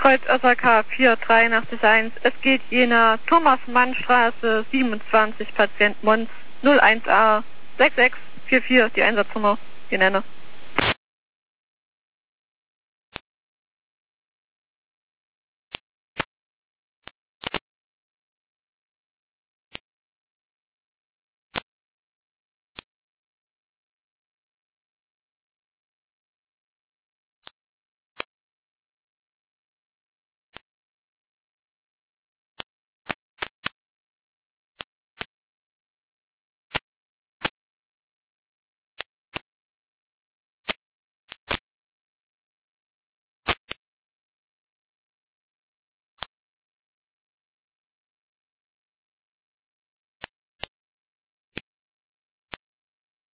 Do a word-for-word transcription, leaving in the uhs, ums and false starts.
Kreuz S A K vier drei acht eins. Es geht Jena, Thomas-Mann-Straße siebenundzwanzig, Patient Mons null eins A sechs sechs vier vier, die Einsatznummer, die nenne.